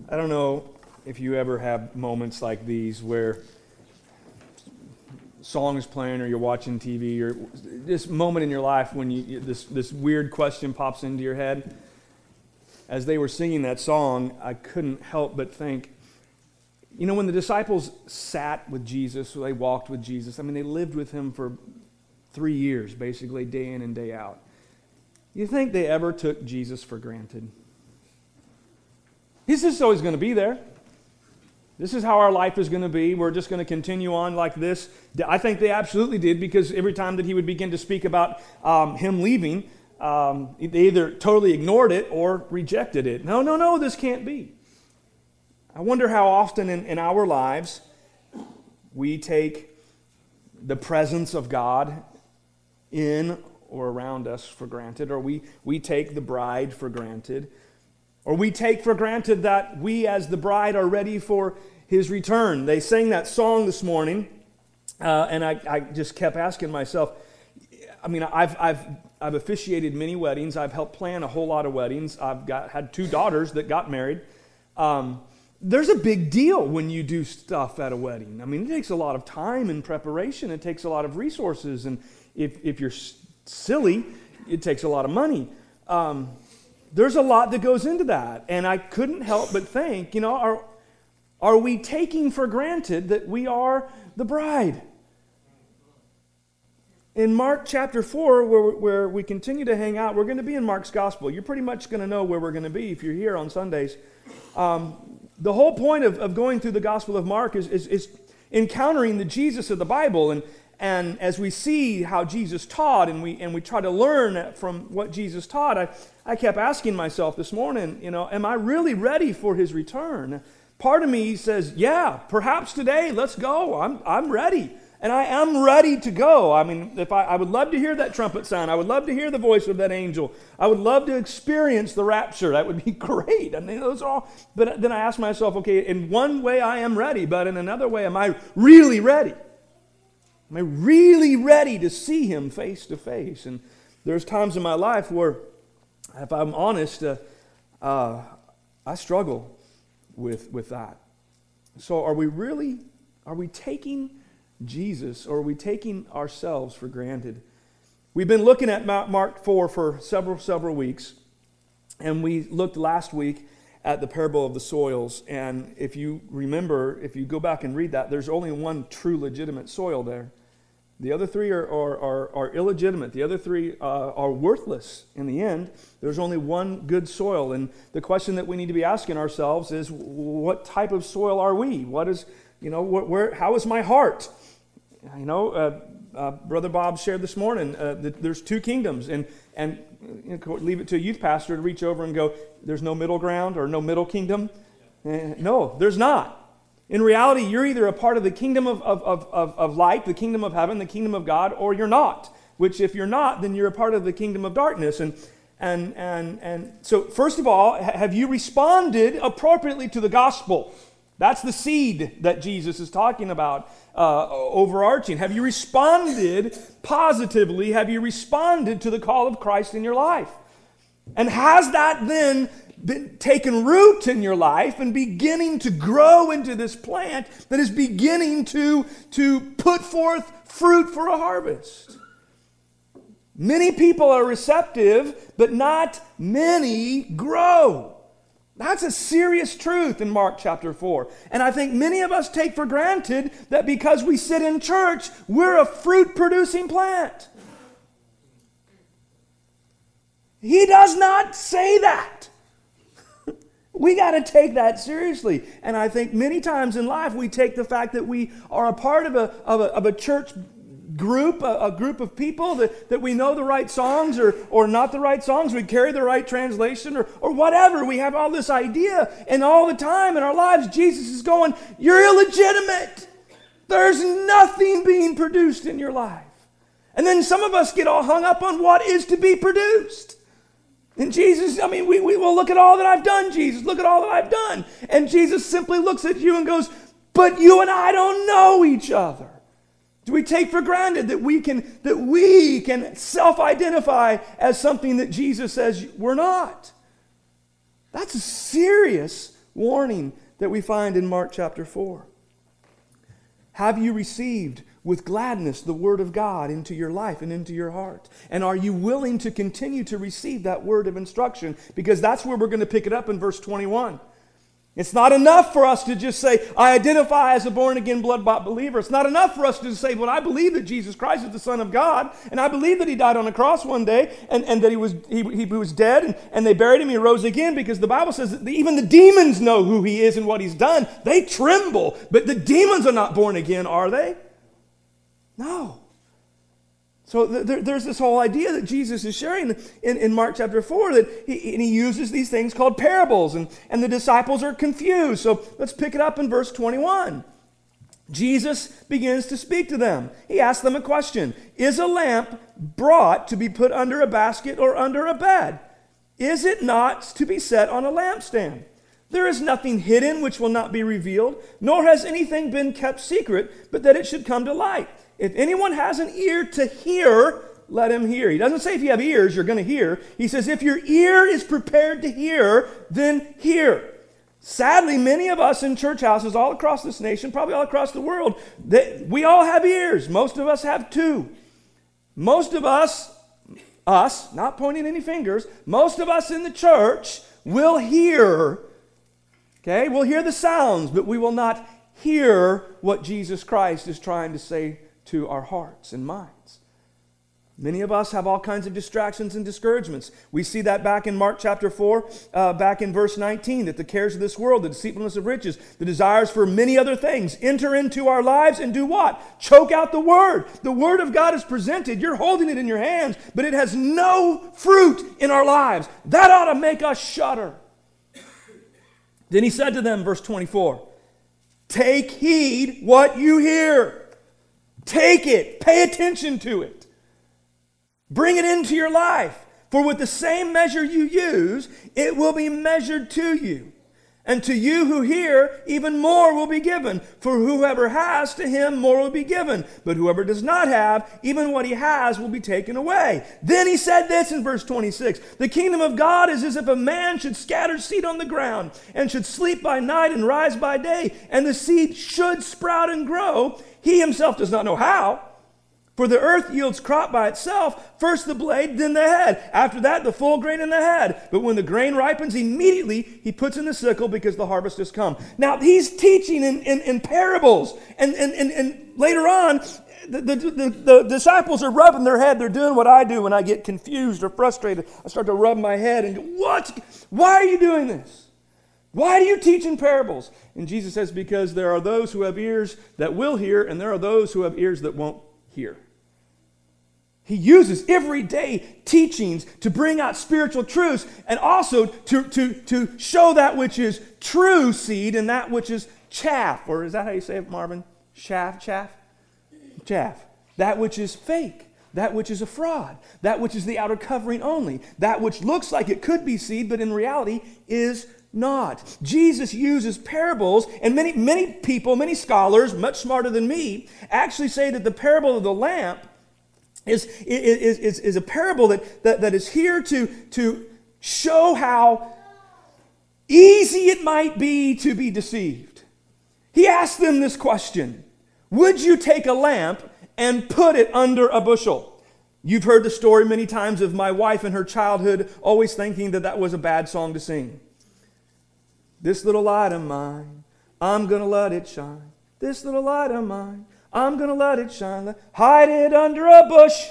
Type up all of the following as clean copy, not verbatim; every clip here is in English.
I don't know if you ever have moments like these where song is playing or you're watching TV, or this moment in your life when this weird question pops into your head. As they were singing that song, I couldn't help but think, when the disciples sat with Jesus, they walked with Jesus, they lived with him for 3 years, basically, day in and day out. You think they ever took Jesus for granted? He's just always going to be there. This is how our life is going to be. We're just going to continue on like this. I think they absolutely did, because every time that he would begin to speak about him leaving, they either totally ignored it or rejected it. No, this can't be. I wonder how often in our lives we take the presence of God in or around us for granted, or we take the bride for granted, or we take for granted that we as the bride are ready for his return. They sang that song this morning, and I just kept asking myself, I've officiated many weddings. I've helped plan a whole lot of weddings. I've had 2 daughters that got married. There's a big deal when you do stuff at a wedding. It takes a lot of time and preparation. It takes a lot of resources, and if you're silly, it takes a lot of money. There's a lot that goes into that, and I couldn't help but think, are we taking for granted that we are the bride? In Mark chapter 4, where we continue to hang out, we're going to be in Mark's gospel. You're pretty much going to know where we're going to be if you're here on Sundays. The whole point of going through the Gospel of Mark is encountering the Jesus of the Bible, and as we see how Jesus taught, and we try to learn from what Jesus taught, I kept asking myself this morning, am I really ready for his return? Part of me says, yeah, perhaps today, let's go. I'm ready. And I am ready to go. If I would love to hear that trumpet sound. I would love to hear the voice of that angel. I would love to experience the rapture. That would be great. Those are all. But then I ask myself, okay, in one way I am ready, but in another way, am I really ready? Am I really ready to see him face to face? And there's times in my life where, if I'm honest, I struggle with that. So are we taking Jesus, or are we taking ourselves for granted? We've been looking at Mark 4 for several weeks, and we looked last week at the parable of the soils. And if you remember, if you go back and read that, there's only one true legitimate soil there. The other 3 are illegitimate. The other 3 are worthless in the end. There's only one good soil. And the question that we need to be asking ourselves is, what type of soil are we? What is, how is my heart? Brother Bob shared this morning that there's 2 kingdoms, and leave it to a youth pastor to reach over and go, there's no middle ground or no middle kingdom. No, there's not. In reality, you're either a part of the kingdom of light, the kingdom of heaven, the kingdom of God, or you're not. Which, if you're not, then you're a part of the kingdom of darkness. And so, first of all, have you responded appropriately to the gospel? That's the seed that Jesus is talking about, overarching. Have you responded positively? Have you responded to the call of Christ in your life? And has that then been taken root in your life and beginning to grow into this plant that is beginning to put forth fruit for a harvest? Many people are receptive, but not many grow. That's a serious truth in Mark chapter 4. And I think many of us take for granted that because we sit in church, we're a fruit-producing plant. He does not say that. We got to take that seriously. And I think many times in life we take the fact that we are a part of a church group, a group of people that we know the right songs or not the right songs, we carry the right translation or whatever. We have all this idea, and all the time in our lives Jesus is going, you're illegitimate. There's nothing being produced in your life. And then some of us get all hung up on what is to be produced. And Jesus, we will look at all that I've done, Jesus. Look at all that I've done. And Jesus simply looks at you and goes, but you and I don't know each other. Do we take for granted that we can self-identify as something that Jesus says we're not? That's a serious warning that we find in Mark chapter 4. Have you received with gladness the word of God into your life and into your heart? And are you willing to continue to receive that word of instruction? Because that's where we're going to pick it up in verse 21. It's not enough for us to just say, I identify as a born-again, blood-bought believer. It's not enough for us to say, well, I believe that Jesus Christ is the Son of God, and I believe that He died on a cross one day, and that He was dead, and they buried Him, He rose again, because the Bible says that even the demons know who He is and what He's done. They tremble, but the demons are not born again, are they? No. So there's this whole idea that Jesus is sharing in Mark chapter 4 that he uses these things called parables, and the disciples are confused. So let's pick it up in verse 21. Jesus begins to speak to them. He asks them a question. Is a lamp brought to be put under a basket or under a bed? Is it not to be set on a lampstand? There is nothing hidden which will not be revealed, nor has anything been kept secret, but that it should come to light. If anyone has an ear to hear, let him hear. He doesn't say if you have ears, you're going to hear. He says if your ear is prepared to hear, then hear. Sadly, many of us in church houses all across this nation, probably all across the world, we all have ears. Most of us have two. Most of us, not pointing any fingers, most of us in the church will hear, okay? We'll hear the sounds, but we will not hear what Jesus Christ is trying to say to our hearts and minds. Many of us have all kinds of distractions and discouragements. We see that back in Mark chapter 4, back in verse 19, that the cares of this world, the deceitfulness of riches, the desires for many other things enter into our lives and do what? Choke out the Word. The Word of God is presented. You're holding it in your hands, but it has no fruit in our lives. That ought to make us shudder. Then he said to them, verse 24, take heed what you hear. Take it. Pay attention to it. Bring it into your life. For with the same measure you use, it will be measured to you. And to you who hear, even more will be given. For whoever has, to him more will be given. But whoever does not have, even what he has will be taken away. Then he said this in verse 26. The kingdom of God is as if a man should scatter seed on the ground, and should sleep by night and rise by day, and the seed should sprout and grow. He himself does not know how. For the earth yields crop by itself, first the blade, then the head. After that, the full grain in the head. But when the grain ripens, immediately he puts in the sickle because the harvest has come. Now, he's teaching in parables. And later on, the disciples are rubbing their head. They're doing what I do when I get confused or frustrated. I start to rub my head and go, what? Why are you doing this? Why do you teach in parables? And Jesus says, because there are those who have ears that will hear, and there are those who have ears that won't hear. He uses everyday teachings to bring out spiritual truths, and also to show that which is true seed and that which is chaff. Or is that how you say it, Marvin? Chaff. That which is fake. That which is a fraud. That which is the outer covering only. That which looks like it could be seed, but in reality is not. Jesus uses parables, and many people, many scholars, much smarter than me, actually say that the parable of the lamp is a parable that is here to show how easy it might be to be deceived. He asked them this question: would you take a lamp and put it under a bushel? You've heard the story many times of my wife in her childhood always thinking that was a bad song to sing. This little light of mine, I'm going to let it shine. This little light of mine, I'm going to let it shine. Hide it under a bush.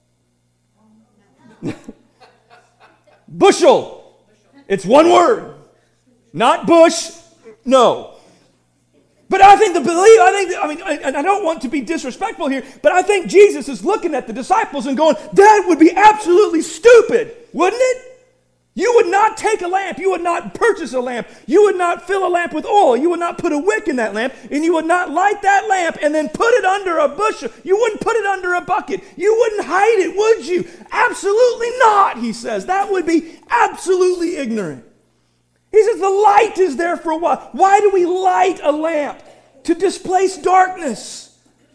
Bushel. It's one word. Not bush. No. But I think I don't want to be disrespectful here, but I think Jesus is looking at the disciples and going, that would be absolutely stupid, wouldn't it? You would not take a lamp. You would not purchase a lamp. You would not fill a lamp with oil. You would not put a wick in that lamp, and you would not light that lamp and then put it under a bushel. You wouldn't put it under a bucket. You wouldn't hide it, would you? Absolutely not, he says. That would be absolutely ignorant. He says the light is there for what? Why do we light a lamp? To displace darkness.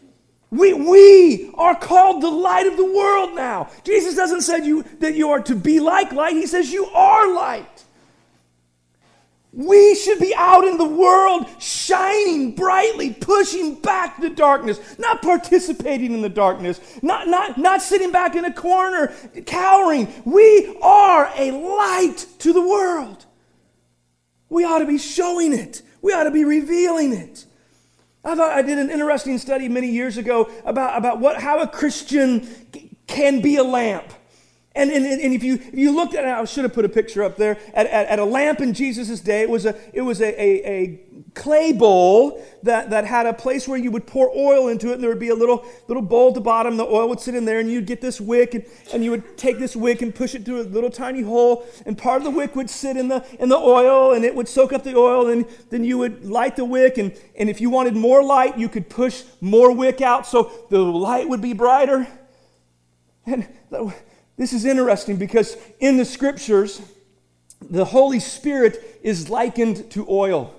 We are called the light of the world now. Jesus doesn't say that you are to be like light. He says you are light. We should be out in the world, shining brightly, pushing back the darkness, not participating in the darkness, not sitting back in a corner, cowering. We are a light to the world. We ought to be showing it. We ought to be revealing it. I did an interesting study many years ago about how a Christian can be a lamp. And if you looked at it, I should have put a picture up there, at a lamp in Jesus' day, it was a clay bowl that had a place where you would pour oil into it, and there would be a little bowl at the bottom. The oil would sit in there, and you'd get this wick, and you would take this wick and push it through a little tiny hole, and part of the wick would sit in the oil, and it would soak up the oil, and then you would light the wick, and if you wanted more light, you could push more wick out so the light would be brighter. And this is interesting because in the Scriptures, the Holy Spirit is likened to oil.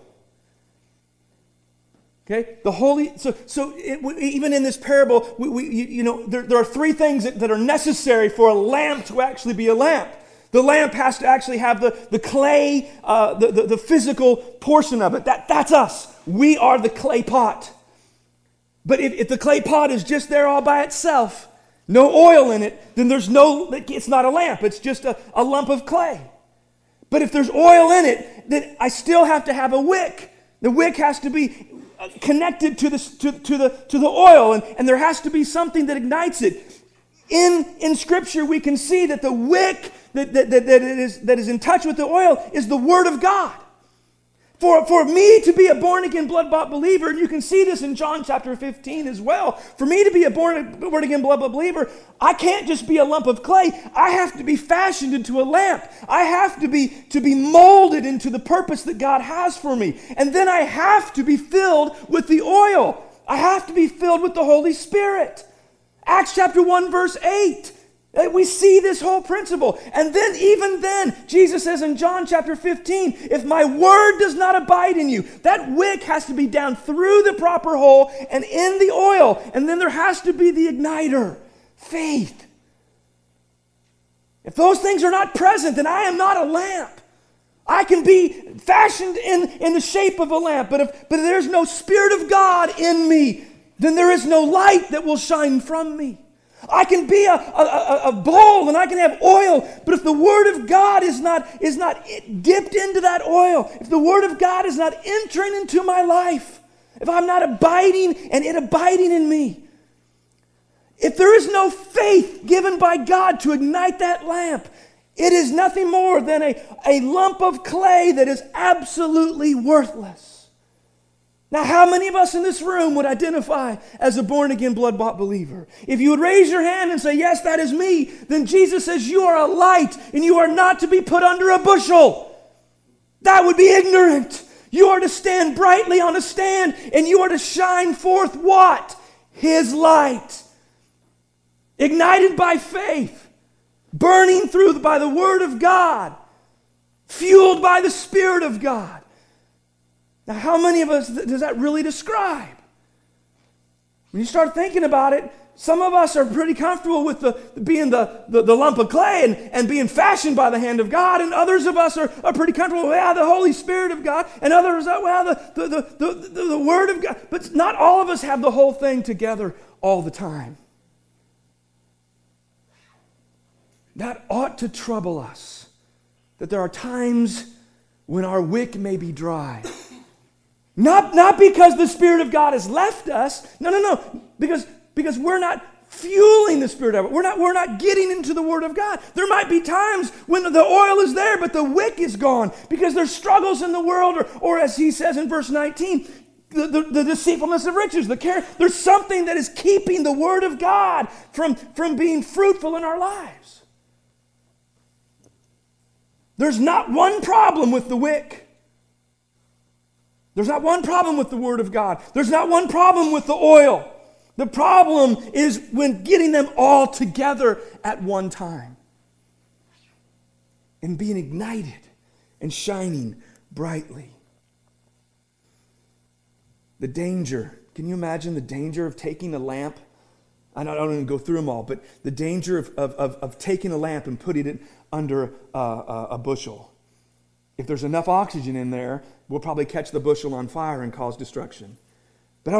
Okay, even in this parable, there are three things that are necessary for a lamp to actually be a lamp. The lamp has to actually have the clay, the physical portion of it. That's us. We are the clay pot. But if the clay pot is just there all by itself, no oil in it, then it's not a lamp. It's just a lump of clay. But if there's oil in it, then I still have to have a wick. The wick has to be connected to the oil, and there has to be something that ignites it. In Scripture, we can see that the wick that is in touch with the oil is the Word of God. For me to be a born-again, blood-bought believer, and you can see this in John chapter 15 as well, for me to be a born-again, blood-bought believer, I can't just be a lump of clay. I have to be fashioned into a lamp. I have to be molded into the purpose that God has for me. And then I have to be filled with the oil. I have to be filled with the Holy Spirit. Acts chapter 1, verse 8. We see this whole principle. And then, even then, Jesus says in John chapter 15, if my word does not abide in you, that wick has to be down through the proper hole and in the oil. And then there has to be the igniter, faith. If those things are not present, then I am not a lamp. I can be fashioned in the shape of a lamp, but if there's no Spirit of God in me, then there is no light that will shine from me. I can be a bowl and I can have oil, but if the Word of God is not dipped into that oil, if the Word of God is not entering into my life, if I'm not abiding and it abiding in me, if there is no faith given by God to ignite that lamp, it is nothing more than a lump of clay that is absolutely worthless. Now, how many of us in this room would identify as a born-again, blood-bought believer? If you would raise your hand and say, yes, that is me, then Jesus says you are a light and you are not to be put under a bushel. That would be ignorant. You are to stand brightly on a stand and you are to shine forth what? His light. Ignited by faith. Burning through by the Word of God. Fueled by the Spirit of God. Now, how many of us does that really describe? When you start thinking about it, some of us are pretty comfortable with being the lump of clay and being fashioned by the hand of God, and others of us are pretty comfortable with, the Holy Spirit of God, and others are, the Word of God. But not all of us have the whole thing together all the time. That ought to trouble us, that there are times when our wick may be dry. Not because the Spirit of God has left us. No. Because we're not fueling the Spirit of it. We're not getting into the Word of God. There might be times when the oil is there, but the wick is gone because there's struggles in the world, or as he says in verse 19, the deceitfulness of riches, there's something that is keeping the Word of God from being fruitful in our lives. There's not one problem with the wick. There's not one problem with the Word of God. There's not one problem with the oil. The problem is when getting them all together at one time and being ignited and shining brightly. The danger. Can you imagine the danger of taking a lamp? I don't even go through them all, but the danger of taking a lamp and putting it under a bushel. If there's enough oxygen in there, we'll probably catch the bushel on fire and cause destruction. But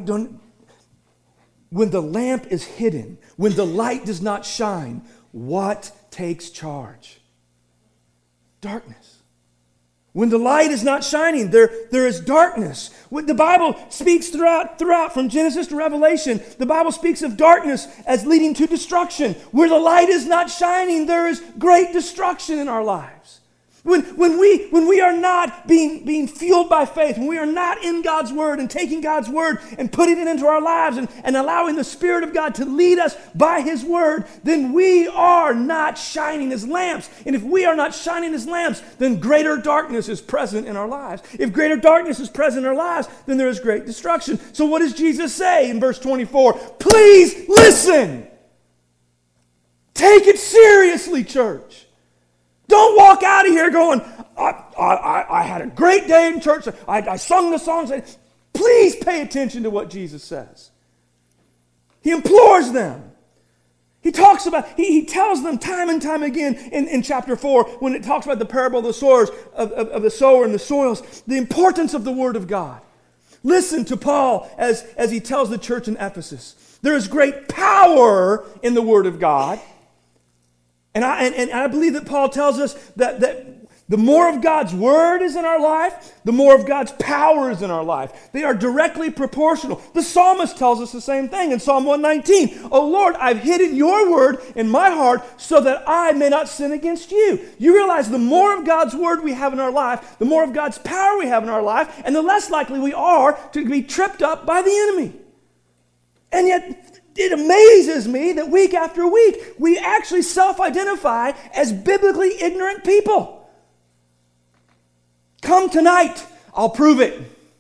when the lamp is hidden, when the light does not shine, what takes charge? Darkness. When the light is not shining, there is darkness. When the Bible speaks throughout from Genesis to Revelation, the Bible speaks of darkness as leading to destruction. Where the light is not shining, there is great destruction in our lives. When we are not being fueled by faith, when we are not in God's Word and taking God's Word and putting it into our lives and allowing the Spirit of God to lead us by His Word, then we are not shining as lamps. And if we are not shining as lamps, then greater darkness is present in our lives. If greater darkness is present in our lives, then there is great destruction. So what does Jesus say in verse 24? Please listen. Take it seriously, church. Don't walk out of here going, I had a great day in church. I sung the songs. Please pay attention to what Jesus says. He implores them. He talks about, he tells them time and time again in chapter 4, when it talks about the parable of the sowers, of the sower and the soils, the importance of the Word of God. Listen to Paul as he tells the church in Ephesus. There is great power in the Word of God. And I believe that Paul tells us that the more of God's Word is in our life, the more of God's power is in our life. They are directly proportional. The psalmist tells us the same thing in Psalm 119. Oh Lord, I've hidden your Word in my heart so that I may not sin against you. You realize the more of God's Word we have in our life, the more of God's power we have in our life, and the less likely we are to be tripped up by the enemy. And yet, it amazes me that week after week, we actually self-identify as biblically ignorant people. Come tonight, I'll prove it.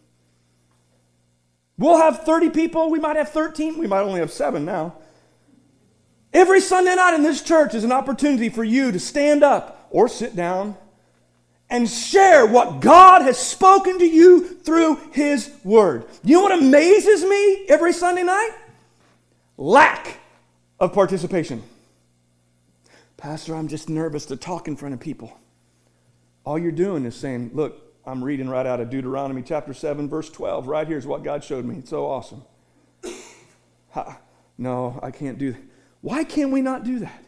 We'll have 30 people, we might have 13, we might only have 7 now. Every Sunday night in this church is an opportunity for you to stand up or sit down and share what God has spoken to you through His Word. You know what amazes me every Sunday night? Lack of participation. Pastor, I'm just nervous to talk in front of people. All you're doing is saying, look, I'm reading right out of Deuteronomy chapter 7, verse 12. Right here's what God showed me. It's so awesome. No, I can't do that. Why can we not do that?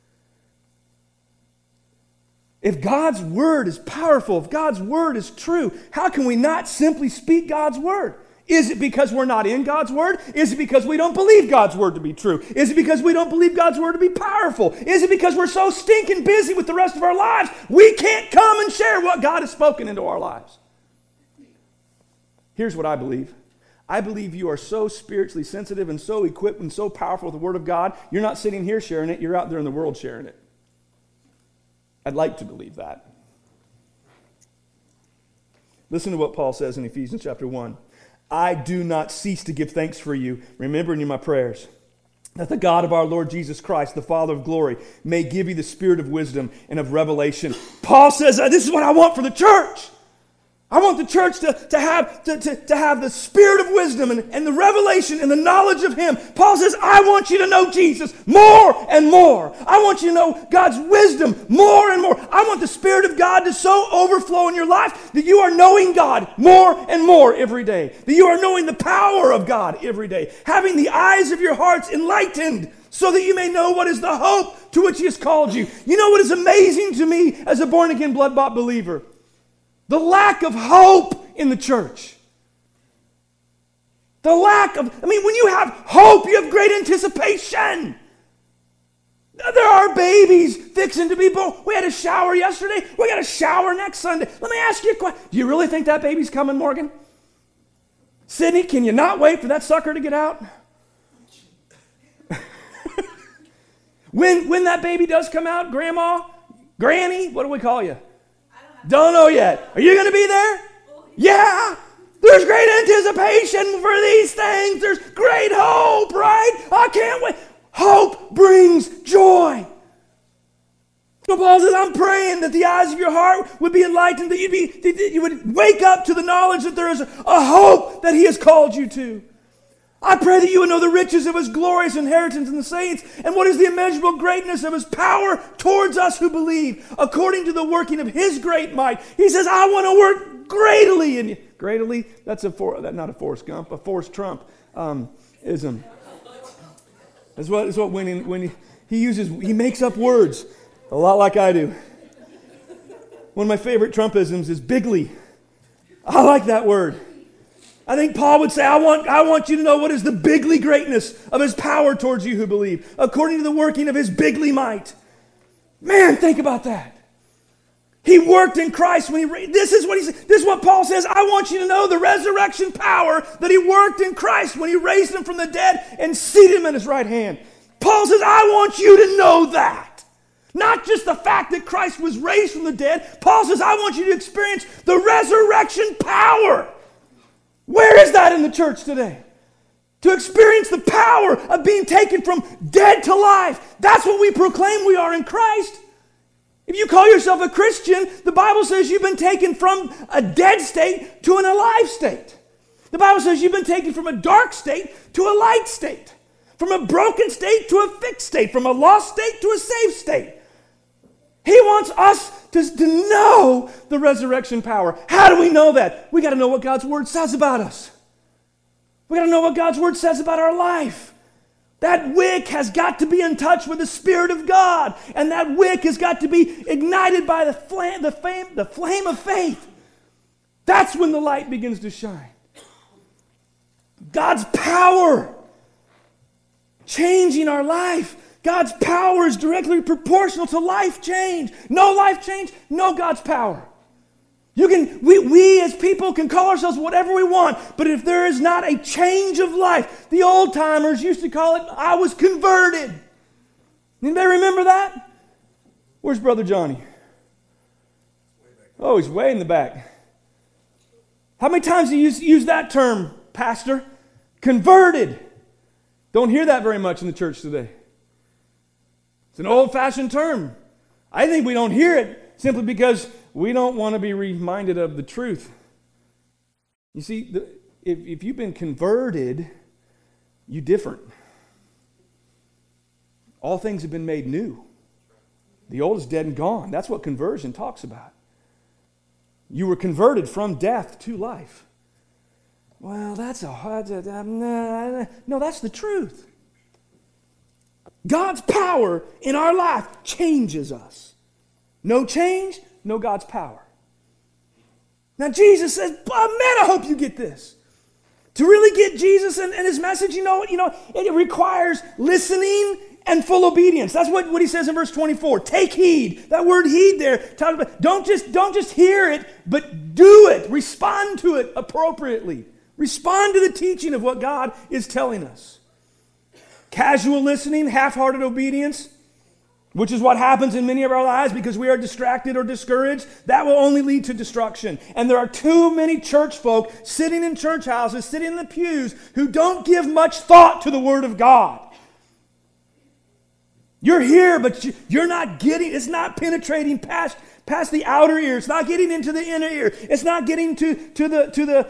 If God's Word is powerful, if God's Word is true, how can we not simply speak God's Word? Is it because we're not in God's Word? Is it because we don't believe God's Word to be true? Is it because we don't believe God's Word to be powerful? Is it because we're so stinking busy with the rest of our lives, we can't come and share what God has spoken into our lives? Here's what I believe. I believe you are so spiritually sensitive and so equipped and so powerful with the Word of God, you're not sitting here sharing it, you're out there in the world sharing it. I'd like to believe that. Listen to what Paul says in Ephesians chapter 1. I do not cease to give thanks for you, remembering in my prayers, that the God of our Lord Jesus Christ, the Father of glory, may give you the spirit of wisdom and of revelation. Paul says, this is what I want for the church. I want the church to have the spirit of wisdom and the revelation and the knowledge of Him. Paul says, I want you to know Jesus more and more. I want you to know God's wisdom more and more. I want the Spirit of God to so overflow in your life that you are knowing God more and more every day. That you are knowing the power of God every day. Having the eyes of your hearts enlightened so that you may know what is the hope to which He has called you. You know what is amazing to me as a born-again, blood-bought believer? The lack of hope in the church. When you have hope, you have great anticipation. There are babies fixing to be born. We had a shower yesterday. We got a shower next Sunday. Let me ask you a question. Do you really think that baby's coming, Morgan? Sydney, can you not wait for that sucker to get out? When that baby does come out, Grandma, Granny, what do we call you? Don't know yet. Are you going to be there? Yeah. There's great anticipation for these things. There's great hope, right? I can't wait. Hope brings joy. So Paul says, I'm praying that the eyes of your heart would be enlightened, that you would wake up to the knowledge that there is a hope that He has called you to. I pray that you would know the riches of his glorious inheritance in the saints, and what is the immeasurable greatness of his power towards us who believe, according to the working of his great might. He says, I want to work greatly in you. Greatly? That's not a Forrest Gump, a Forrest Trump ism. That's what when he makes up words, a lot like I do. One of my favorite Trumpisms is bigly. I like that word. I think Paul would say, I want you to know what is the bigly greatness of his power towards you who believe, according to the working of his bigly might. Man, think about that. He worked in Christ when this is what Paul says. I want you to know the resurrection power that he worked in Christ when he raised him from the dead and seated him at his right hand. Paul says, I want you to know that. Not just the fact that Christ was raised from the dead. Paul says, I want you to experience the resurrection power. Where is that in the church today? To experience the power of being taken from dead to life. That's what we proclaim we are in Christ. If you call yourself a Christian, the Bible says you've been taken from a dead state to an alive state. The Bible says you've been taken from a dark state to a light state. From a broken state to a fixed state. From a lost state to a saved state. He wants us to know the resurrection power. How do we know that? We got to know what God's Word says about us. We got to know what God's Word says about our life. That wick has got to be in touch with the Spirit of God. And that wick has got to be ignited by the flame of faith. That's when the light begins to shine. God's power changing our life. God's power is directly proportional to life change. No life change, no God's power. We as people can call ourselves whatever we want, but if there is not a change of life, the old timers used to call it, I was converted. Anybody remember that? Where's Brother Johnny? Oh, he's way in the back. How many times do you use that term, Pastor? Converted. Don't hear that very much in the church today. It's an old-fashioned term. I think we don't hear it simply because we don't want to be reminded of the truth. You see, if you've been converted, you're different. All things have been made new. The old is dead and gone. That's what conversion talks about. You were converted from death to life. Well, no, that's the truth. God's power in our life changes us. No change, no God's power. Now Jesus says, man, I hope you get this. To really get Jesus and his message, it requires listening and full obedience. That's what he says in verse 24. Take heed. That word heed there talks about don't just hear it, but do it. Respond to it appropriately. Respond to the teaching of what God is telling us. Casual listening, half-hearted obedience, which is what happens in many of our lives because we are distracted or discouraged, that will only lead to destruction. And there are too many church folk sitting in church houses, sitting in the pews, who don't give much thought to the Word of God. You're here, but you're not getting, it's not penetrating past the outer ear. It's not getting into the inner ear. It's not getting to the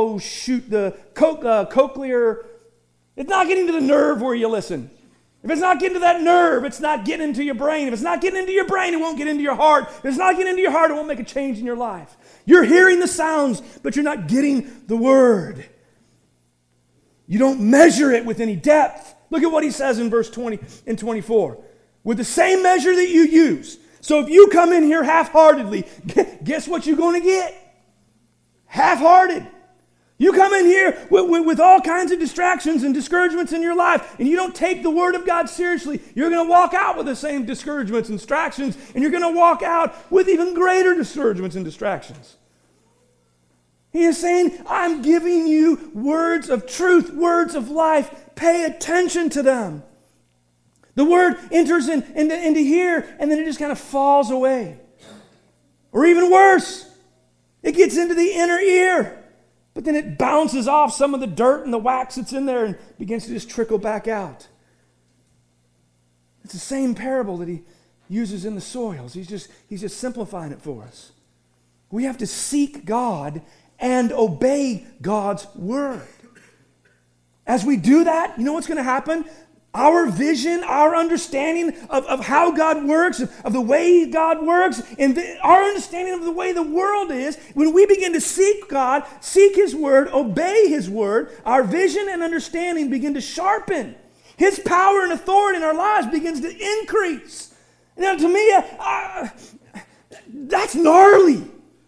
cochlear. It's not getting to the nerve where you listen. If it's not getting to that nerve, it's not getting into your brain. If it's not getting into your brain, it won't get into your heart. If it's not getting into your heart, it won't make a change in your life. You're hearing the sounds, but you're not getting the Word. You don't measure it with any depth. Look at what he says in verse 20 and 24. With the same measure that you use. So if you come in here half-heartedly, guess what you're going to get? Half-hearted. You come in here with all kinds of distractions and discouragements in your life, and you don't take the Word of God seriously, you're going to walk out with the same discouragements and distractions, and you're going to walk out with even greater discouragements and distractions. He is saying, I'm giving you words of truth, words of life. Pay attention to them. The Word enters into here, and then it just kind of falls away. Or even worse, it gets into the inner ear. But then it bounces off some of the dirt and the wax that's in there and begins to just trickle back out. It's the same parable that he uses in the soils. He's just simplifying it for us. We have to seek God and obey God's Word. As we do that, you know what's going to happen? Our vision, our understanding of how God works, of the way God works, and our understanding of the way the world is, when we begin to seek God, seek His Word, obey His Word, our vision and understanding begin to sharpen. His power and authority in our lives begins to increase. Now, to me, that's gnarly.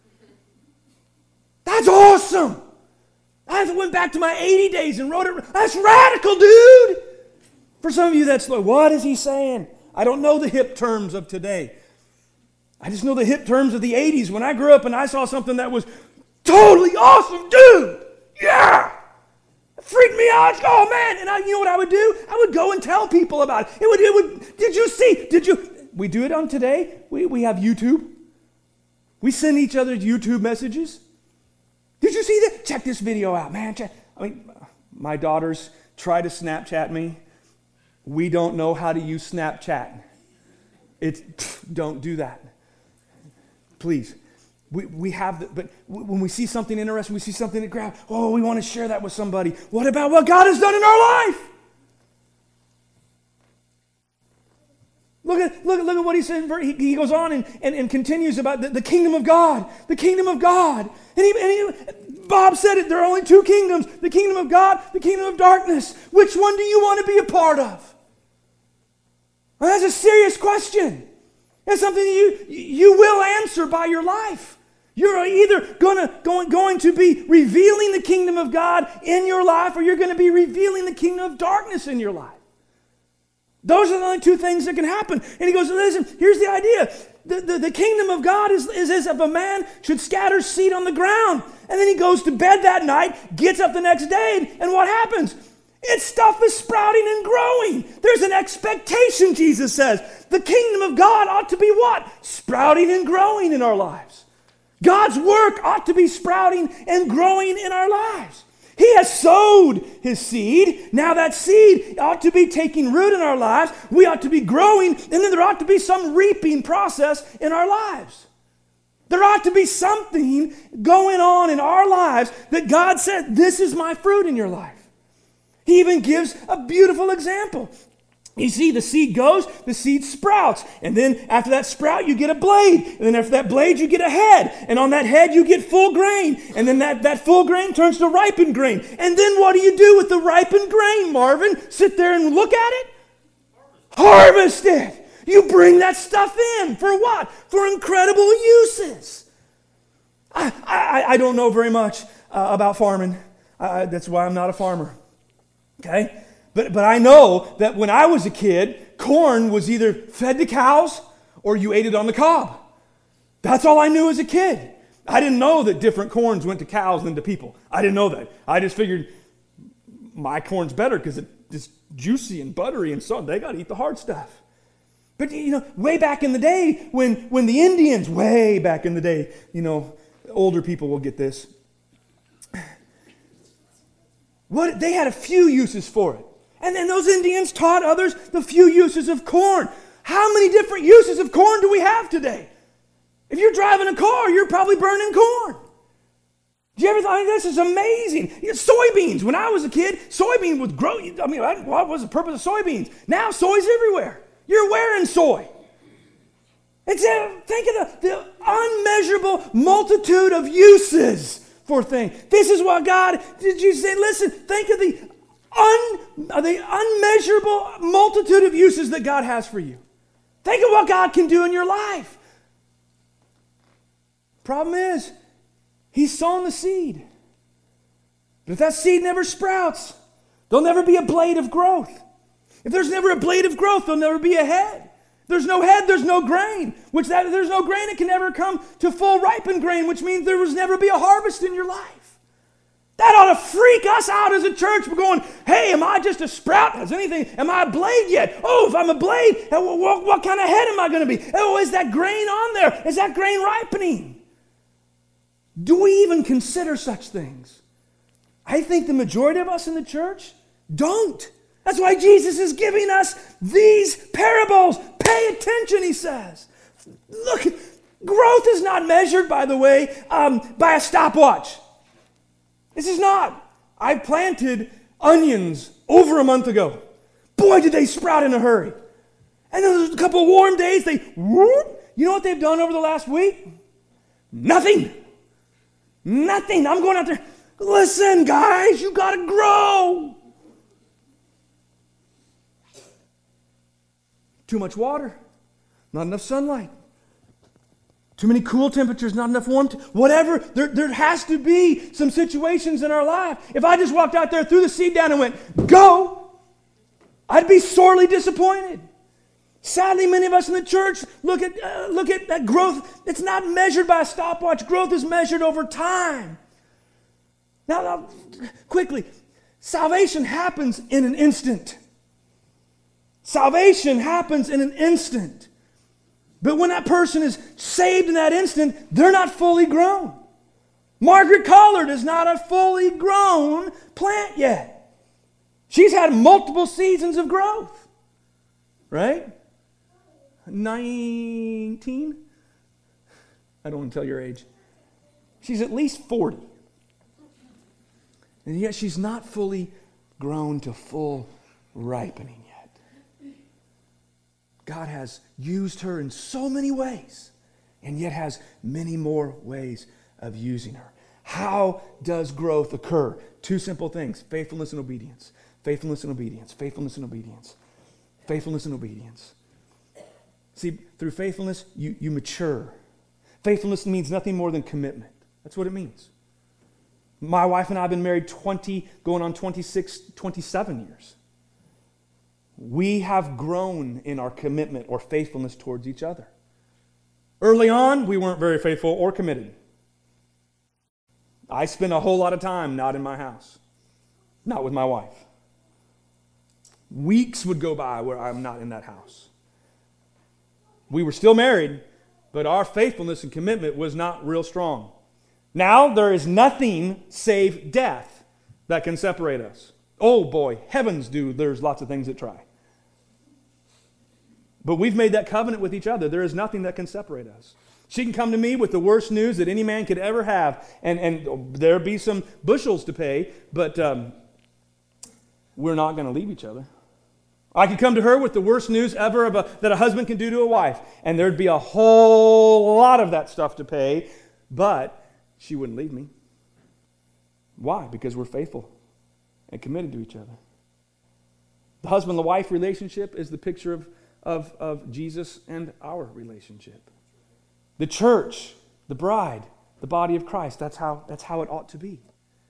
That's awesome. I went back to my 80 days and wrote it. That's radical, dude. For some of you, that's like, what is he saying? I don't know the hip terms of today. I just know the hip terms of the 80s. When I grew up and I saw something that was totally awesome, dude. Yeah. It freaked me out. Oh, man. And you know what I would do? I would go and tell people about it. Did you see? We do it on today. We have YouTube. We send each other YouTube messages. Did you see that? Check this video out, man. My daughters try to Snapchat me. We don't know how to use Snapchat. Don't do that. Please. We have, but when we see something interesting, we see something that grabs, we want to share that with somebody. What about what God has done in our life? Look at what he said. He goes on and continues about the kingdom of God. The kingdom of God. Bob said it, there are only two kingdoms. The kingdom of God, the kingdom of darkness. Which one do you want to be a part of? Well, that's a serious question. It's something you will answer by your life. You're either going to be revealing the kingdom of God in your life, or you're going to be revealing the kingdom of darkness in your life. Those are the only two things that can happen. And he goes, listen, here's the idea. The kingdom of God is as if a man should scatter seed on the ground. And then he goes to bed that night, gets up the next day, and what happens? Its stuff is sprouting and growing. There's an expectation, Jesus says. The kingdom of God ought to be what? Sprouting and growing in our lives. God's work ought to be sprouting and growing in our lives. He has sowed His seed. Now that seed ought to be taking root in our lives. We ought to be growing, and then there ought to be some reaping process in our lives. There ought to be something going on in our lives that God said, this is my fruit in your life. He even gives a beautiful example. You see, the seed goes, the seed sprouts. And then after that sprout, you get a blade. And then after that blade, you get a head. And on that head, you get full grain. And then that full grain turns to ripened grain. And then what do you do with the ripened grain, Marvin? Sit there and look at it? Harvest it. You bring that stuff in. For what? For incredible uses. I don't know very much about farming. That's why I'm not a farmer. Okay? But I know that when I was a kid, corn was either fed to cows or you ate it on the cob. That's all I knew as a kid. I didn't know that different corns went to cows than to people. I didn't know that. I just figured my corn's better because it's juicy and buttery and so on. They got to eat the hard stuff. But, way back in the day when the Indians, way back in the day, older people will get this. They had a few uses for it. And then those Indians taught others the few uses of corn. How many different uses of corn do we have today? If you're driving a car, you're probably burning corn. Do you ever think this is amazing? Soybeans. When I was a kid, soybean would grow. What was the purpose of soybeans? Now soy's everywhere. You're wearing soy. Think of the unmeasurable multitude of uses for things. This is what God, did you say, listen, think of the unmeasurable multitude of uses that God has for you. Think of what God can do in your life. Problem is, He's sown the seed. But if that seed never sprouts, there'll never be a blade of growth. If there's never a blade of growth, there'll never be a head. If there's no head, there's no grain. If there's no grain, it can never come to full ripened grain, which means there will never be a harvest in your life. That ought to freak us out as a church. We're going, hey, am I just a sprout? Am I a blade yet? Oh, if I'm a blade, what kind of head am I going to be? Oh, is that grain on there? Is that grain ripening? Do we even consider such things? I think the majority of us in the church don't. That's why Jesus is giving us these parables. Pay attention, He says. Look, growth is not measured, by the way, by a stopwatch. This is not. I've planted onions over a month ago. Boy, did they sprout in a hurry. And then there's a couple of warm days, whoop. You know what they've done over the last week? Nothing. Nothing. I'm going out there. Listen, guys, you got to grow. Too much water. Not enough sunlight. Too many cool temperatures, not enough warm. Whatever. There has to be some situations in our life. If I just walked out there, threw the seed down and went, go, I'd be sorely disappointed. Sadly, many of us in the church look at that growth. It's not measured by a stopwatch. Growth is measured over time. Now, quickly, salvation happens in an instant. Salvation happens in an instant. But when that person is saved in that instant, they're not fully grown. Margaret Collard is not a fully grown plant yet. She's had multiple seasons of growth. Right? 19? I don't want to tell your age. She's at least 40. And yet she's not fully grown to full ripening yet. God has used her in so many ways, and yet has many more ways of using her. How does growth occur? Two simple things: faithfulness and obedience. Faithfulness and obedience. Faithfulness and obedience. Faithfulness and obedience. See, through faithfulness, you mature. Faithfulness means nothing more than commitment. That's what it means. My wife and I have been married going on 27 years. We have grown in our commitment or faithfulness towards each other. Early on, we weren't very faithful or committed. I spent a whole lot of time not in my house, not with my wife. Weeks would go by where I'm not in that house. We were still married, but our faithfulness and commitment was not real strong. Now, there is nothing save death that can separate us. Oh boy, heavens there's lots of things that try. But we've made that covenant with each other. There is nothing that can separate us. She can come to me with the worst news that any man could ever have, and there'll be some bushels to pay, but we're not going to leave each other. I could come to her with the worst news ever that a husband can do to a wife, and there'd be a whole lot of that stuff to pay, but she wouldn't leave me. Why? Because we're faithful and committed to each other. The husband-wife relationship is the picture of Jesus and our relationship. The church, the bride, the body of Christ, that's how it ought to be.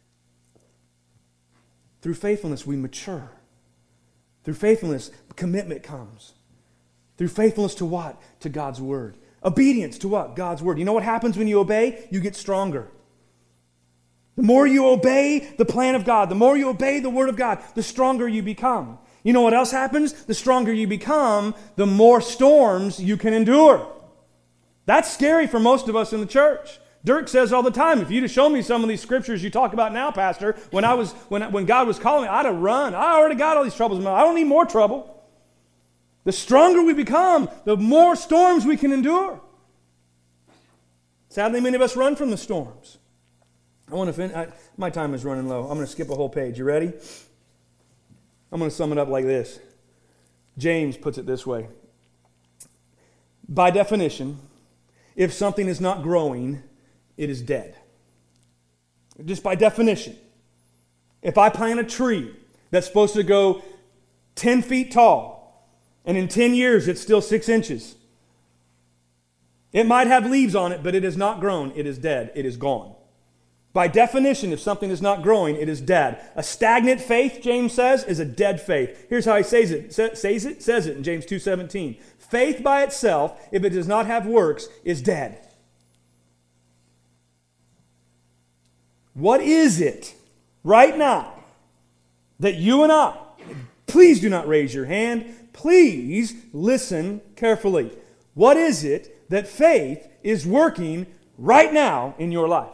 Through faithfulness, we mature. Through faithfulness, commitment comes. Through faithfulness to what? To God's Word. Obedience to what? God's Word. You know what happens when you obey? You get stronger. The more you obey the plan of God, the more you obey the Word of God, the stronger you become. You know what else happens? The stronger you become, the more storms you can endure. That's scary for most of us in the church. Dirk says all the time, if you'd have shown me some of these scriptures you talk about now, Pastor, when God was calling me, I'd have run. I already got all these troubles. I don't need more trouble. The stronger we become, the more storms we can endure. Sadly, many of us run from the storms. My time is running low. I'm going to skip a whole page. You ready? I'm going to sum it up like this. James puts it this way. By definition, if something is not growing, it is dead. Just by definition. If I plant a tree that's supposed to go 10 feet tall, and in 10 years it's still 6 inches, it might have leaves on it, but it has not grown. It is dead. It is gone. By definition, if something is not growing, it is dead. A stagnant faith, James says, is a dead faith. Here's how he says it in James 2:17. Faith by itself, if it does not have works, is dead. What is it right now that you and I, please do not raise your hand, please listen carefully. What is it that faith is working right now in your life?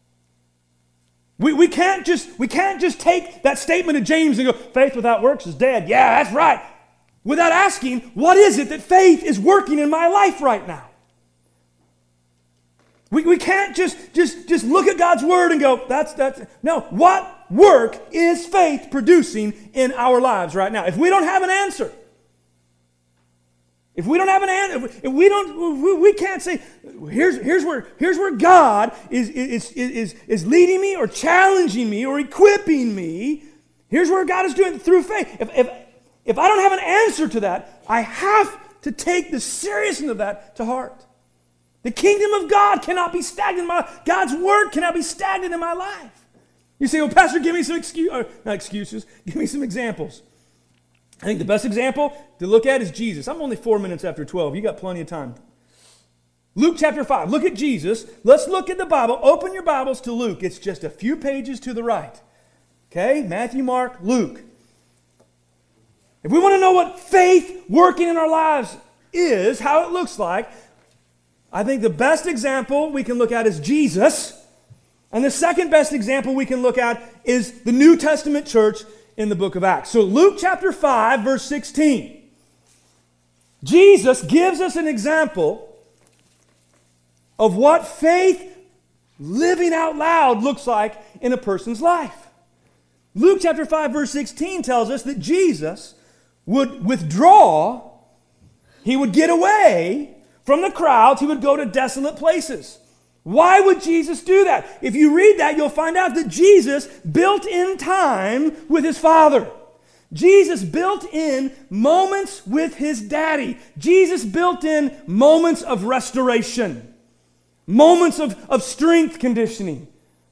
We can't just take that statement of James and go, faith without works is dead. Yeah, that's right. Without asking, what is it that faith is working in my life right now? We can't just look at God's word and go, that's. No, what work is faith producing in our lives right now? If we don't have an answer, if we don't have an answer, if we can't say, here's where God is leading me or challenging me or equipping me. Here's where God is doing it through faith. If I don't have an answer to that, I have to take the seriousness of that to heart. The kingdom of God cannot be stagnant in my life. God's word cannot be stagnant in my life. You say, well, Pastor, give me some give me some examples. I think the best example to look at is Jesus. I'm only 4 minutes after 12. You got plenty of time. Luke chapter 5. Look at Jesus. Let's look at the Bible. Open your Bibles to Luke. It's just a few pages to the right. Okay? Matthew, Mark, Luke. If we want to know what faith working in our lives is, how it looks like, I think the best example we can look at is Jesus. And the second best example we can look at is the New Testament church in the book of Acts. So Luke chapter 5, verse 16. Jesus gives us an example of what faith living out loud looks like in a person's life. Luke chapter 5, verse 16 tells us that Jesus would withdraw, he would get away from the crowds, he would go to desolate places. Why would Jesus do that? If you read that, you'll find out that Jesus built in time with his Father. Jesus built in moments with his daddy. Jesus built in moments of restoration, moments of strength conditioning.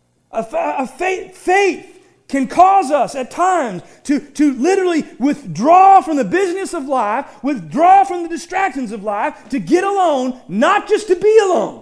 Faith can cause us at times to literally withdraw from the business of life, withdraw from the distractions of life, to get alone, not just to be alone.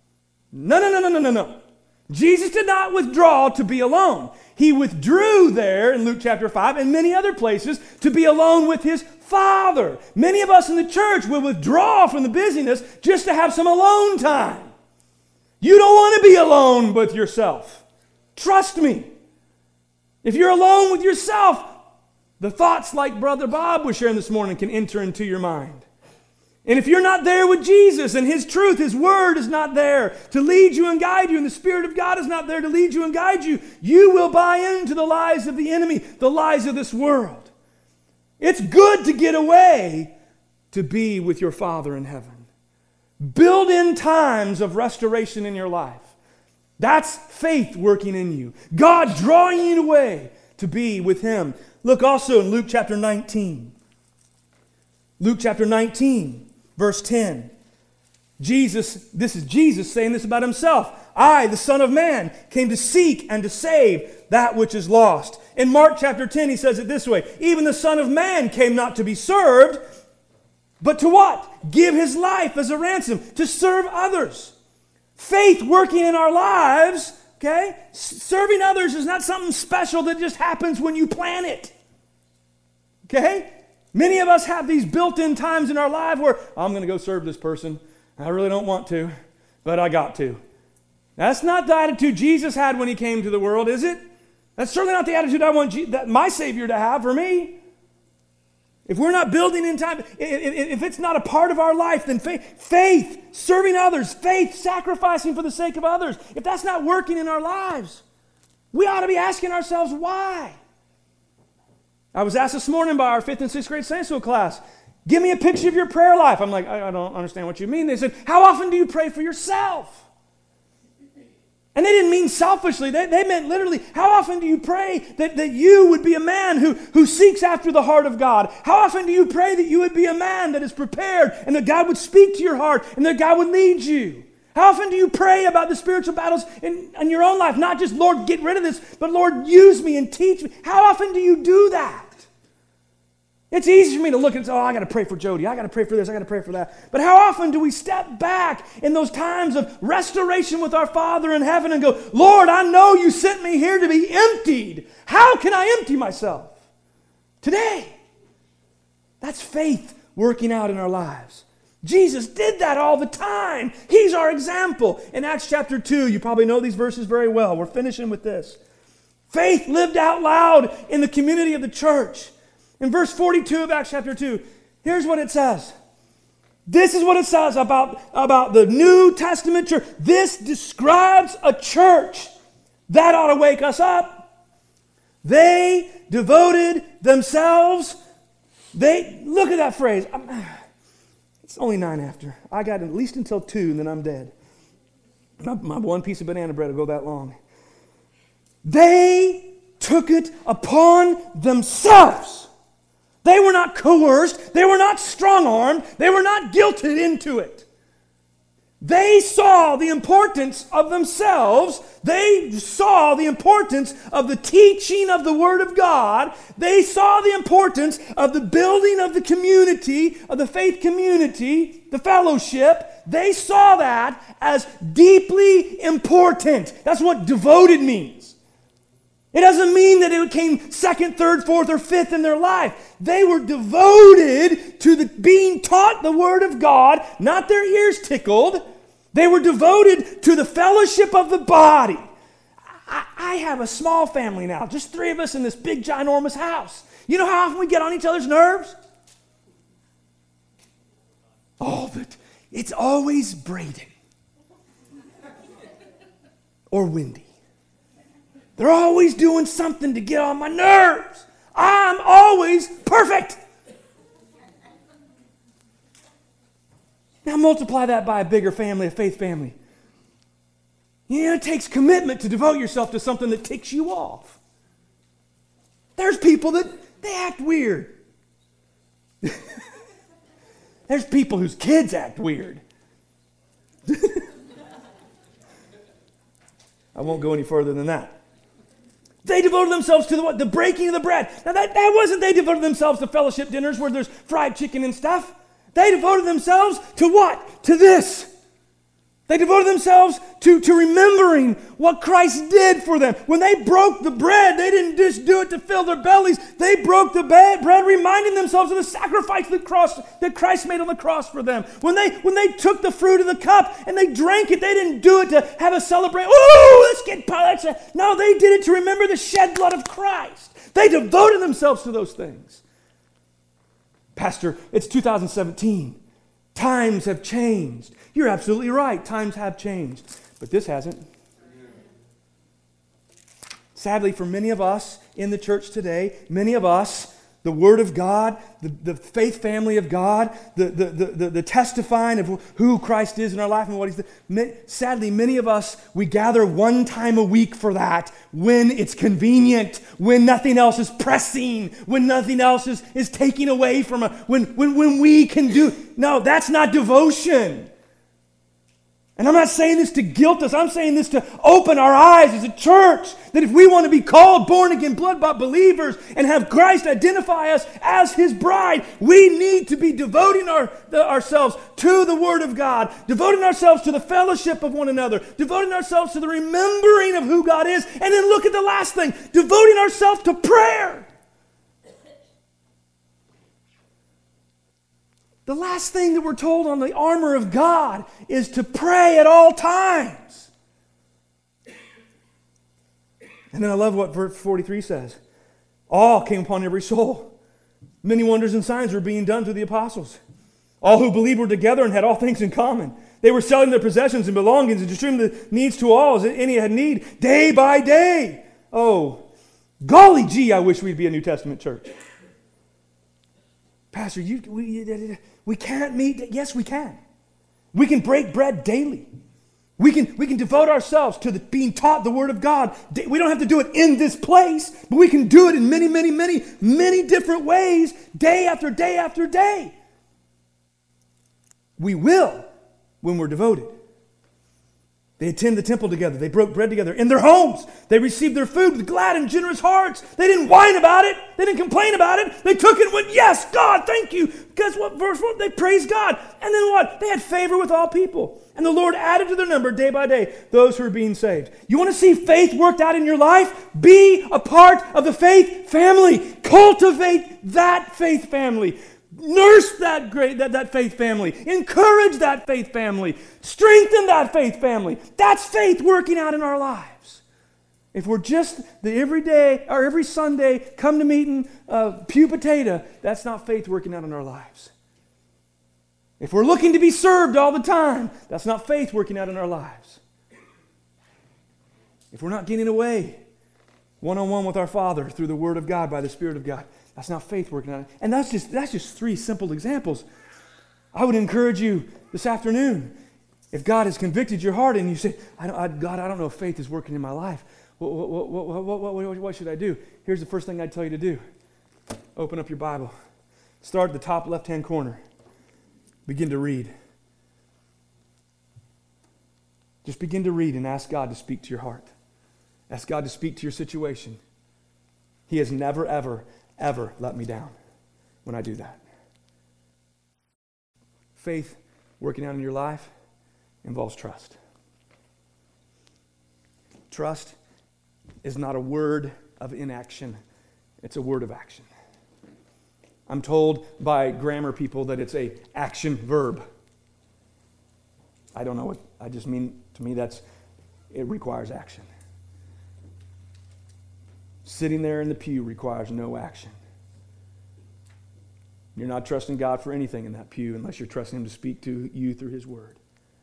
No. Jesus did not withdraw to be alone. He withdrew there in Luke chapter 5 and many other places to be alone with his Father. Many of us in the church will withdraw from the busyness just to have some alone time. You don't want to be alone with yourself. Trust me. If you're alone with yourself, the thoughts like Brother Bob was sharing this morning can enter into your mind. And if you're not there with Jesus and his truth, his word is not there to lead you and guide you, and the Spirit of God is not there to lead you and guide you, you will buy into the lies of the enemy, the lies of this world. It's good to get away to be with your Father in heaven. Build in times of restoration in your life. That's faith working in you. God drawing you away to be with him. Look also in Luke chapter 19. Luke chapter 19, verse 10. This is Jesus saying this about himself. I, the Son of Man, came to seek and to save that which is lost. In Mark chapter 10, he says it this way. Even the Son of Man came not to be served, but to what? Give his life as a ransom, to serve others. Faith working in our lives, okay? Serving others is not something special that just happens when you plan it. Okay? Many of us have these built-in times in our life where I'm going to go serve this person. I really don't want to, but I got to. That's not the attitude Jesus had when he came to the world, is it? That's certainly not the attitude I want my Savior to have for me. If we're not building in time, if it's not a part of our life, then faith, serving others, faith, sacrificing for the sake of others, if that's not working in our lives, we ought to be asking ourselves why. I was asked this morning by our 5th and 6th grade Sunday school class, give me a picture of your prayer life. I'm like, I don't understand what you mean. They said, how often do you pray for yourself? And they didn't mean selfishly. They meant literally, how often do you pray that you would be a man who seeks after the heart of God? How often do you pray that you would be a man that is prepared and that God would speak to your heart and that God would lead you? How often do you pray about the spiritual battles in your own life? Not just, Lord, get rid of this, but Lord, use me and teach me. How often do you do that? It's easy for me to look and say, I got to pray for Jody. I got to pray for this. I got to pray for that. But how often do we step back in those times of restoration with our Father in heaven and go, Lord, I know you sent me here to be emptied. How can I empty myself? Today. That's faith working out in our lives. Jesus did that all the time. He's our example. In Acts chapter 2, you probably know these verses very well. We're finishing with this. Faith lived out loud in the community of the church. In verse 42 of Acts chapter 2, here's what it says. This is what it says about the New Testament church. This describes a church that ought to wake us up. They devoted themselves. Look at that phrase. It's only 9 after. I got at least until 2 and then I'm dead. My one piece of banana bread will go that long. They took it upon themselves. They were not coerced. They were not strong-armed. They were not guilted into it. They saw the importance of themselves. They saw the importance of the teaching of the Word of God. They saw the importance of the building of the community, of the faith community, the fellowship. They saw that as deeply important. That's what devoted means. It doesn't mean that it came second, third, fourth, or fifth in their life. They were devoted to being taught the Word of God, not their ears tickled. They were devoted to the fellowship of the body. I have a small family now, just 3 of us in this big, ginormous house. You know how often we get on each other's nerves? Oh, but it's always Braden or Wendy. They're always doing something to get on my nerves. I'm always perfect. Now multiply that by a bigger family, a faith family. You know, it takes commitment to devote yourself to something that ticks you off. There's people that they act weird. There's people whose kids act weird. I won't go any further than that. They devoted themselves to the breaking of the bread. Now that wasn't they devoted themselves to fellowship dinners where there's fried chicken and stuff. They devoted themselves to what? To this. They devoted themselves to remembering what Christ did for them. When they broke the bread, they didn't just do it to fill their bellies. They broke the bread reminding themselves of the sacrifice that Christ made on the cross for them. When they took the fruit of the cup and they drank it, they didn't do it to have a celebration. Ooh, let's get... No, they did it to remember the shed blood of Christ. They devoted themselves to those things. Pastor, it's 2017. Times have changed. You're absolutely right. Times have changed. But this hasn't. Sadly, for many of us in the church today, many of us, the Word of God, the faith family of God, the testifying of who Christ is in our life and what He's done. Sadly, many of us, we gather one time a week for that when it's convenient, when nothing else is pressing, when nothing else is taking away from us, when we can do. No, that's not devotion. And I'm not saying this to guilt us. I'm saying this to open our eyes as a church. That if we want to be called born-again, blood-bought believers and have Christ identify us as His bride, we need to be devoting ourselves to the Word of God, devoting ourselves to the fellowship of one another, devoting ourselves to the remembering of who God is. And then look at the last thing, devoting ourselves to prayer. The last thing that we're told on the armor of God is to pray at all times. And then I love what verse 43 says. Awe came upon every soul. Many wonders and signs were being done through the apostles. All who believed were together and had all things in common. They were selling their possessions and belongings and distributing the needs to all as any had need, day by day. Oh, golly gee, I wish we'd be a New Testament church. Pastor, we can't meet. Yes, we can. We can break bread daily. We can devote ourselves to being taught the Word of God. We don't have to do it in this place, but we can do it in many, many, many, many different ways, day after day after day. We will when we're devoted. They attend the temple together. They broke bread together in their homes. They received their food with glad and generous hearts. They didn't whine about it. They didn't complain about it. They took it and went, yes, God, thank you. Guess what? Verse 4, they praised God. And then what? They had favor with all people. And the Lord added to their number day by day those who are being saved. You want to see faith worked out in your life? Be a part of the faith family. Cultivate that faith family. Nurse that faith family. Encourage that faith family. Strengthen that faith family. That's faith working out in our lives. If we're just the everyday or every Sunday come to meeting pew potato, that's not faith working out in our lives. If we're looking to be served all the time, that's not faith working out in our lives. If we're not getting away one-on-one with our Father through the Word of God, by the Spirit of God, that's not faith working out. And that's just three simple examples. I would encourage you this afternoon, if God has convicted your heart and you say, God, I don't know if faith is working in my life. What should I do? Here's the first thing I'd tell you to do. Open up your Bible. Start at the top left-hand corner. Begin to read. Just begin to read and ask God to speak to your heart. Ask God to speak to your situation. He has never, ever, ever let me down when I do that. Faith working out in your life involves trust. Trust is not a word of inaction. It's a word of action. I'm told by grammar people that it's a action verb. I don't know what, I just mean, to me it requires action. Sitting there in the pew requires no action. You're not trusting God for anything in that pew unless you're trusting Him to speak to you through His Word.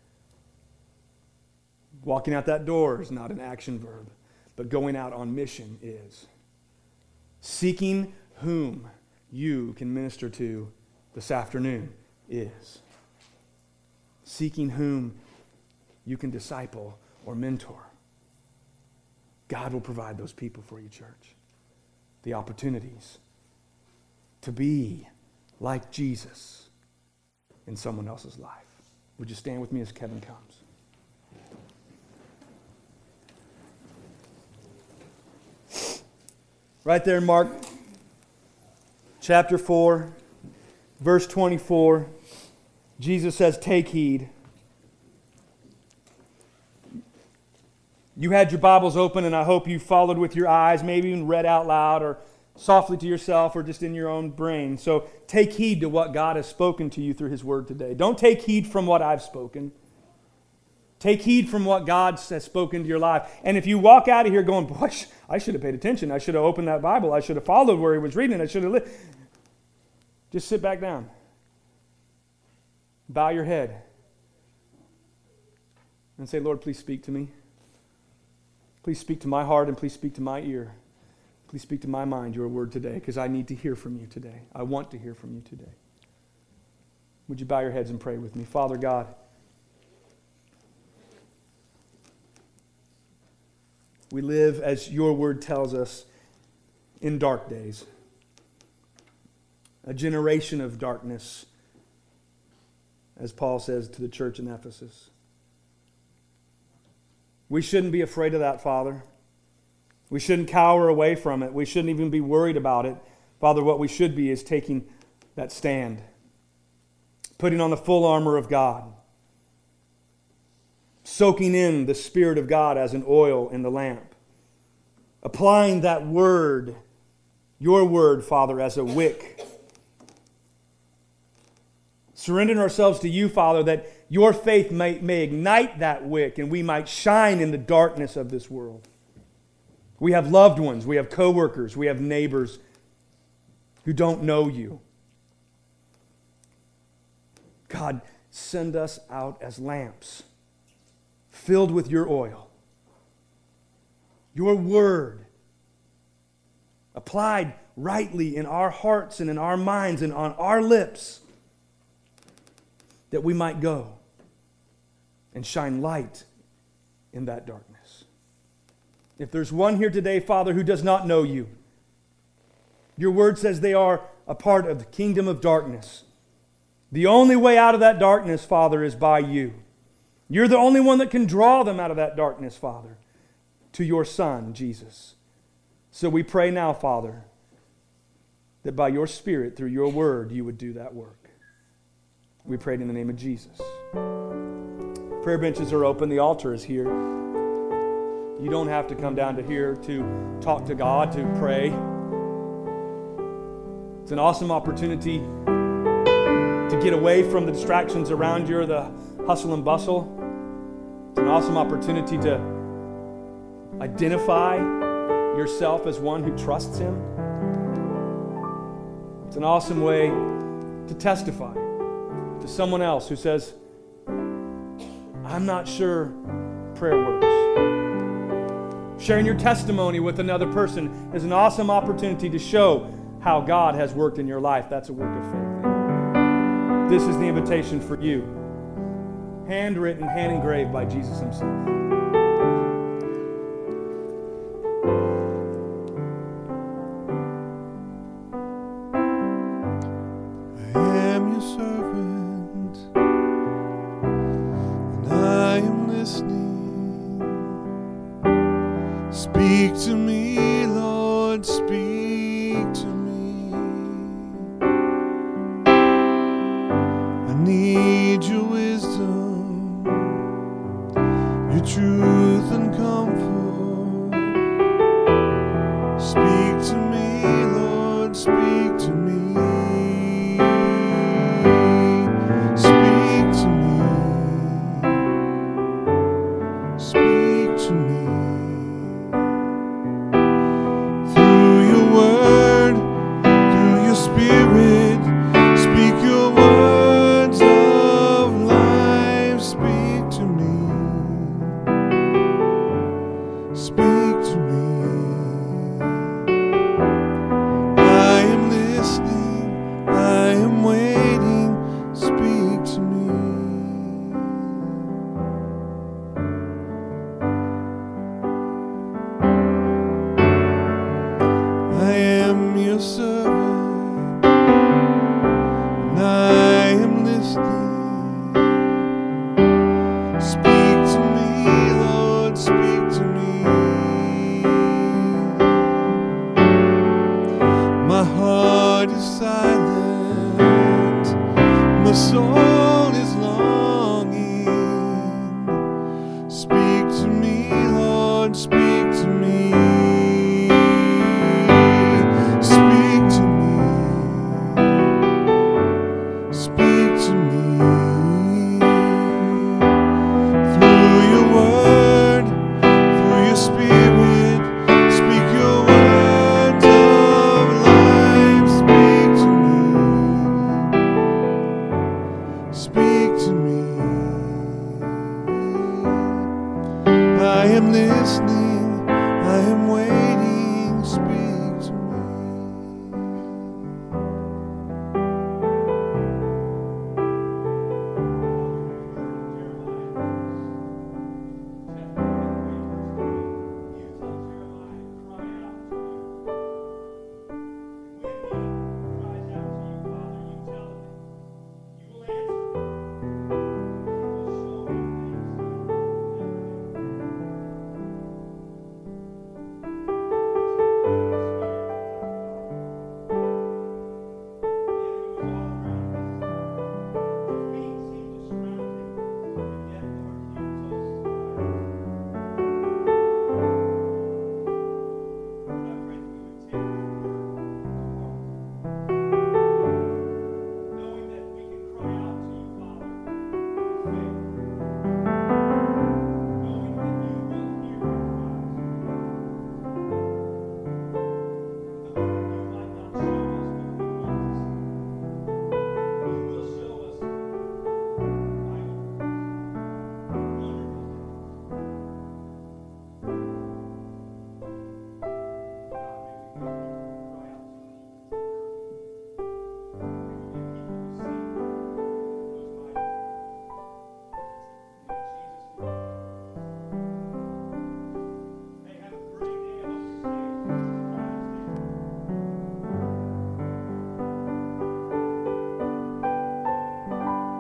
Walking out that door is not an action verb, but going out on mission is. Seeking whom you can minister to this afternoon is. Seeking whom you can disciple or mentor. God will provide those people for you, church. The opportunities to be like Jesus in someone else's life. Would you stand with me as Kevin comes? Right there in Mark chapter 4, verse 24, Jesus says, "Take heed." You had your Bibles open, and I hope you followed with your eyes, maybe even read out loud or softly to yourself or just in your own brain. So take heed to what God has spoken to you through His Word today. Don't take heed from what I've spoken. Take heed from what God has spoken to your life. And if you walk out of here going, boy, I should have paid attention. I should have opened that Bible. I should have followed where He was reading. I should have just sit back down. Bow your head. And say, Lord, please speak to me. Please speak to my heart and please speak to my ear. Please speak to my mind your word today, because I need to hear from you today. I want to hear from you today. Would you bow your heads and pray with me? Father God, we live, as your word tells us, in dark days. A generation of darkness, as Paul says to the church in Ephesus. We shouldn't be afraid of that, Father. We shouldn't cower away from it. We shouldn't even be worried about it. Father, what we should be is taking that stand, putting on the full armor of God, soaking in the Spirit of God as an oil in the lamp, applying that word, your word, Father, as a wick, surrendering ourselves to you, Father, that your faith may ignite that wick and we might shine in the darkness of this world. We have loved ones, we have coworkers, we have neighbors who don't know you. God, send us out as lamps filled with your oil, your word, applied rightly in our hearts and in our minds and on our lips, that we might go and shine light in that darkness. If there's one here today, Father, who does not know you, your word says they are a part of the kingdom of darkness. The only way out of that darkness, Father, is by you. You're the only one that can draw them out of that darkness, Father, to your Son, Jesus. So we pray now, Father, that by your Spirit, through your word, you would do that work. We prayed in the name of Jesus. Prayer benches are open. The altar is here. You don't have to come down to here to talk to God, to pray. It's an awesome opportunity to get away from the distractions around you or the hustle and bustle. It's an awesome opportunity to identify yourself as one who trusts Him. It's an awesome way to testify to someone else who says, I'm not sure prayer works. Sharing your testimony with another person is an awesome opportunity to show how God has worked in your life. That's a work of faith. This is the invitation for you. Handwritten, hand engraved by Jesus himself. I am your servant, and I am listening. Speak to me, Lord, speak to me. I need your wisdom, your truth and comfort. Speak to me, Lord, speak to me. Speak to me. Speak to me. Through your word, through your spirit, speak your words of life. Speak to me. Speak to me. I am listening, I am waiting. Speak to me. I am your servant.